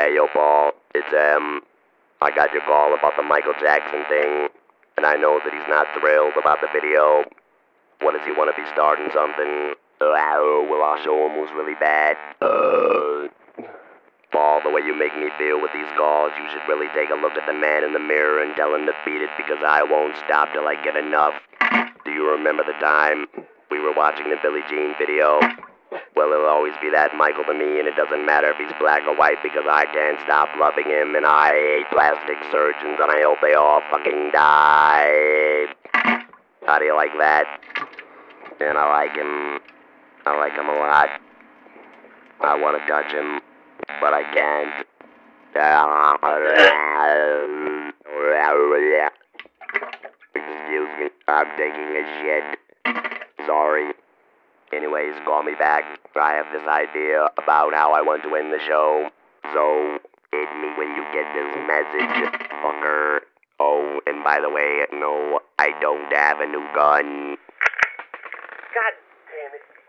Hey, yo, Paul, it's, I got your call about the Michael Jackson thing, and I know that he's not thrilled about the video. What does he want to be starting something? Well, our show him was really bad. Paul, the way you make me feel with these calls, you should really take a look at the man in the mirror and tell him to beat it because I won't stop till I get enough. Do you remember the time we were watching the Billie Jean video? Well, it'll always be that Michael to me, and it doesn't matter if he's black or white because I can't stop loving him, and I hate plastic surgeons, and I hope they all fucking die. How do you like that? And I like him. I like him a lot. I want to touch him, but I can't. Excuse me, I'm taking a shit. Sorry. Anyways, call me back. I have this idea about how I want to end the show. So, hit me when you get this message, fucker. Oh, and by the way, no, I don't have a new gun. God damn it.